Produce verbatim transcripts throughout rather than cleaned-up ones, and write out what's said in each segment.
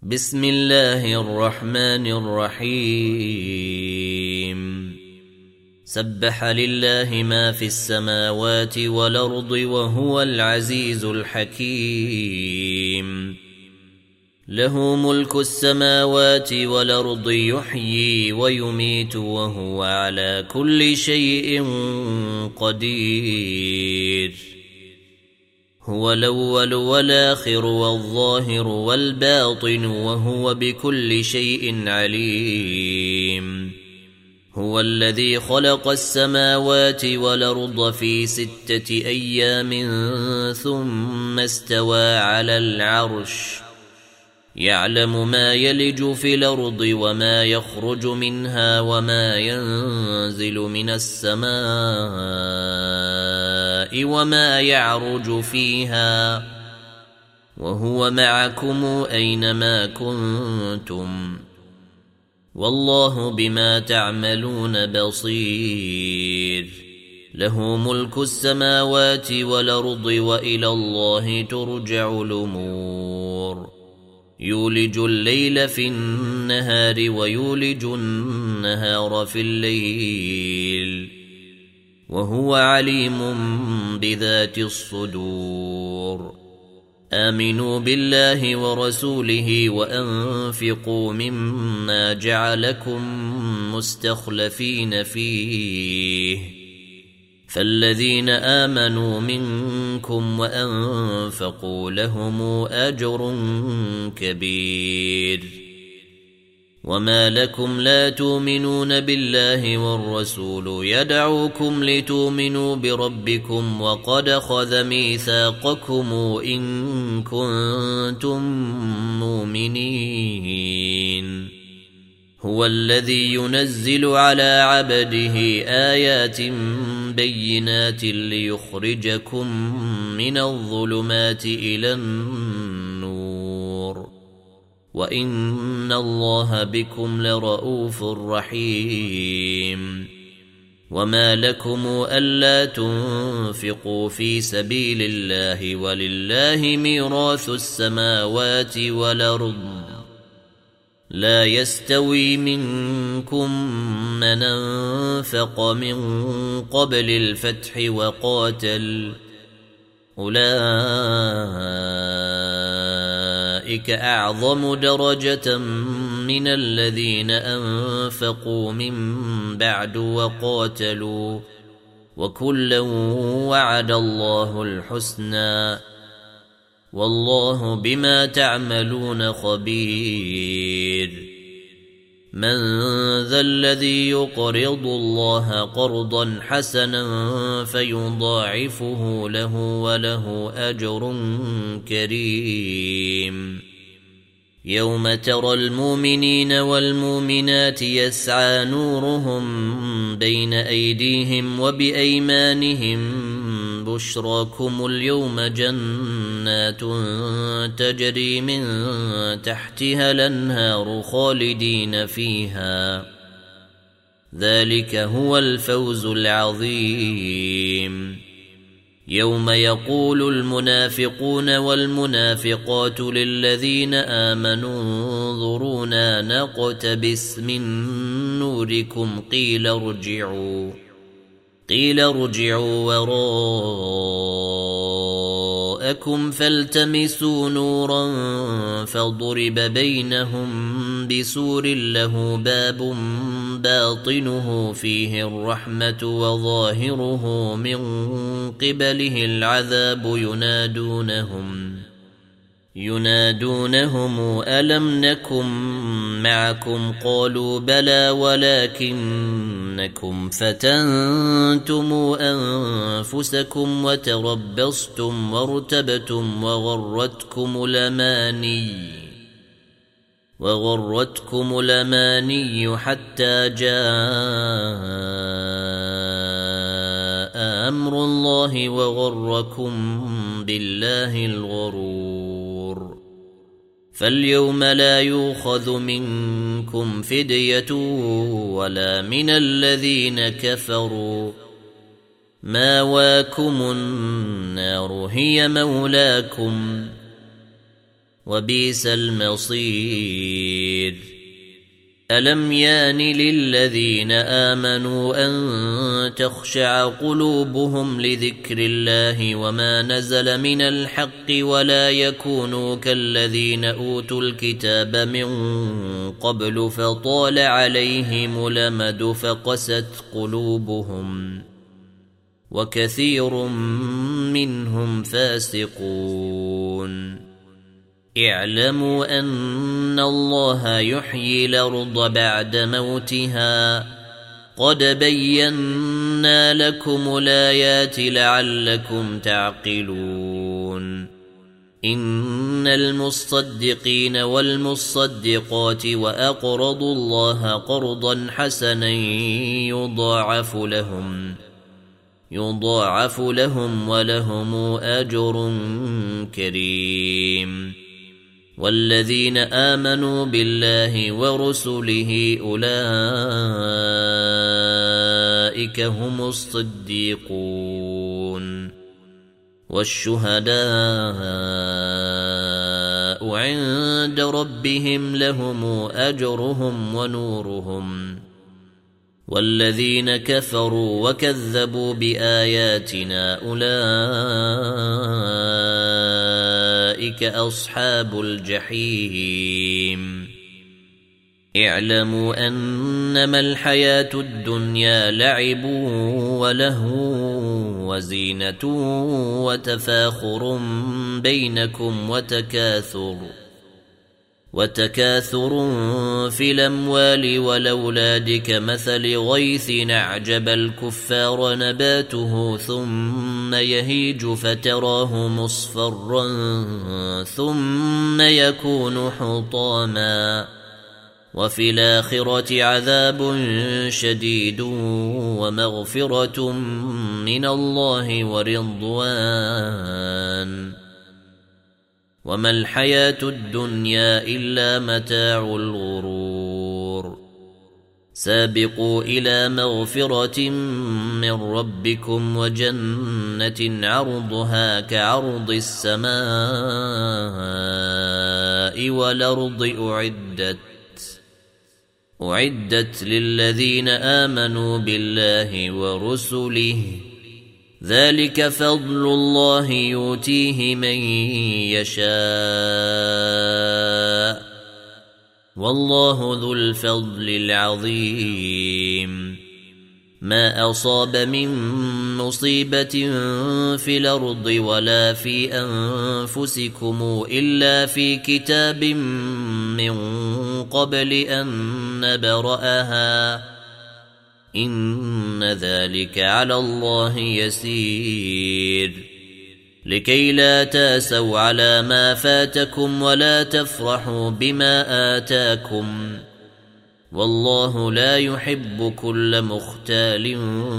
بسم الله الرحمن الرحيم سبح لله ما في السماوات والأرض وهو العزيز الحكيم له ملك السماوات والأرض يحيي ويميت وهو على كل شيء قدير هو الأول والآخر والظاهر والباطن وهو بكل شيء عليم هو الذي خلق السماوات والأرض في ستة أيام ثم استوى على العرش يعلم ما يلج في الأرض وما يخرج منها وما ينزل من السماء وما يعرج فيها وهو معكم أينما كنتم والله بما تعملون بصير له ملك السماوات والأرض وإلى الله ترجع الأمور يولج الليل في النهار ويولج النهار في الليل وهو عليم بذات الصدور آمنوا بالله ورسوله وأنفقوا مما جعلكم مستخلفين فيه فالذين آمنوا منكم وأنفقوا لهم أجر كبير وما لكم لا تؤمنون بالله والرسول يدعوكم لتؤمنوا بربكم وقد أخذ ميثاقكم إن كنتم مؤمنين هو الذي ينزل على عبده آيات بينات ليخرجكم من الظلمات إلى النور وإن الله بكم لرؤوف رحيم وما لكم ألا تنفقوا في سبيل الله ولله ميراث السماوات والأرض لا يستوي منكم من أنفق من قبل الفتح وقاتل أولئك أعظم درجة من الذين أنفقوا من بعد وقاتلوا وكلا وعد الله الحسنى والله بما تعملون خبير من ذا الذي يقرض الله قرضا حسنا فيضاعفه له وله أجر كريم يوم ترى المؤمنين والمؤمنات يسعى نورهم بين أيديهم وبأيمانهم بشراكم اليوم جنات تجري من تحتها الأنهار خالدين فيها ذلك هو الفوز العظيم يوم يقول المنافقون والمنافقات للذين آمنوا انظرونا نقتبس من نوركم قيل ارجعوا قيل ارجعوا وراءكم فالتمسوا نورا فضرب بينهم بسور له باب باطنه فيه الرحمة وظاهره من قبله العذاب ينادونهم ينادونهم ألم نكن معكم قالوا بلى ولكنكم فتنتم أنفسكم وتربصتم وارتبتم وغرتكم الأماني وغرتكم الأماني حتى جاء أمر الله وغركم بالله الغرور فاليوم لا يؤخذ منكم فدية ولا من الذين كفروا ماواكم النار هي مولاكم وبئس المصير. ألم يان للذين آمنوا أن تخشع قلوبهم لذكر الله وما نزل من الحق ولا يكونوا كالذين أوتوا الكتاب من قبل فطال عليهم الأمد فقست قلوبهم وكثير منهم فاسقون. اعلموا أن الله يحيي الأرض بعد موتها قد بينا لكم الآيات لعلكم تعقلون. إن المصدقين والمصدقات وأقرضوا الله قرضا حسنا يضاعف لهم يضاعف لهم ولهم أجر كريم. والذين آمنوا بالله ورسله أولئك هم الصديقون والشهداء عند ربهم لهم أجرهم ونورهم. والذين كفروا وكذبوا بآياتنا أولئك أصحاب الجحيم. اعلموا أنما الحياة الدنيا لعب ولهو وزينة وتفاخر بينكم وتكاثر وتكاثر في الأموال والأولاد كمثل غيث أعجب الكفار نباته ثم يهيج فتراه مصفرا ثم يكون حطاما وفي الآخرة عذاب شديد ومغفرة من الله ورضوان وما الحياة الدنيا إلا متاع الغرور. سابقوا إلى مغفرة من ربكم وجنة عرضها كعرض السماء والأرض أعدت أعدت للذين آمنوا بالله ورسله ذلك فضل الله يؤتيه من يشاء والله ذو الفضل العظيم. ما أصاب من مصيبة في الأرض ولا في أنفسكم إلا في كتاب من قبل أن نبرأها إن ذلك على الله يسير. لكي لا تاسوا على ما فاتكم ولا تفرحوا بما آتاكم والله لا يحب كل مختال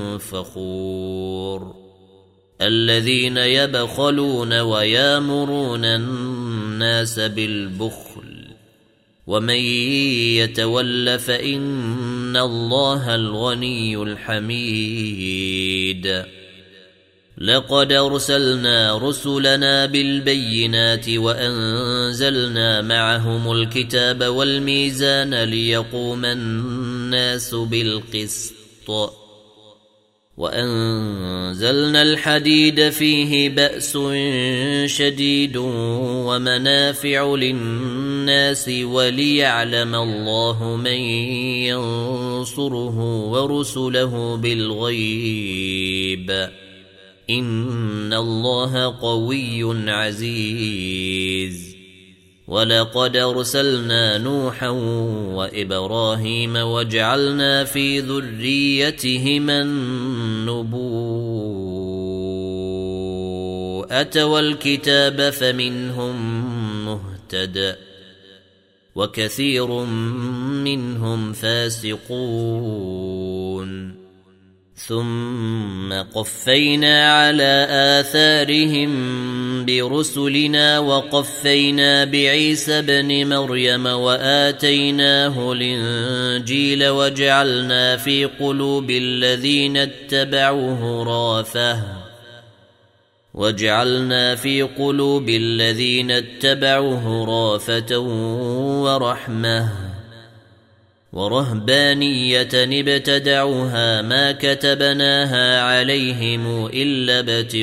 فخور. الذين يبخلون ويامرون الناس بالبخل ومن يتول فإن الله الغني الحميد. لقد أرسلنا رسلنا بالبينات وأنزلنا معهم الكتاب والميزان ليقوم الناس بالقسط وأنزلنا الحديد فيه بأس شديد ومنافع للناس وليعلم الله من ينصره ورسله بالغيب إن الله قوي عزيز. ولقد أرسلنا نوحا وإبراهيم وجعلنا في ذريتهما النبوءة والكتاب فمنهم مهتد وكثير منهم فاسقون. ثم قفينا على آثارهم برسلنا وقفينا بعيسى ابن مريم وآتيناه الإنجيل وجعلنا في قلوب الذين اتبعوه رافة وجعلنا في قلوب الذين اتبعوه رافة ورحمة ورهبانية ابتدعوها ما كتبناها عليهم إلا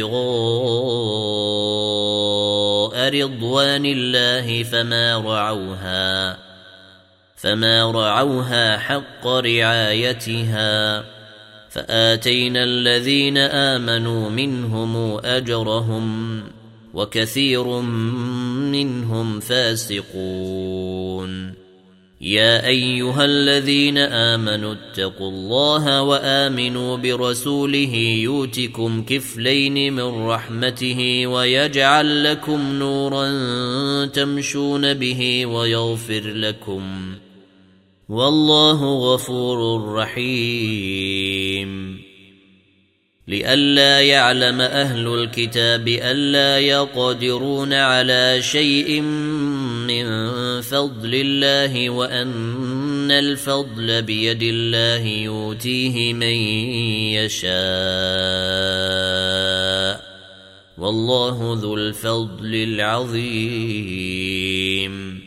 ابتغاء رضوان الله فما رعوها فما رعوها حق رعايتها فآتينا الذين آمنوا منهم أجرهم وكثير منهم فاسقون يا أيها الذين آمنوا اتقوا الله وآمنوا برسوله يؤتكم كفلين من رحمته ويجعل لكم نورا تمشون به ويغفر لكم والله غفور رحيم لئلا يعلم أهل الكتاب ألا يقدرون على شيء من فضل الله وأن الفضل بيد الله يؤتيه من يشاء والله ذو الفضل العظيم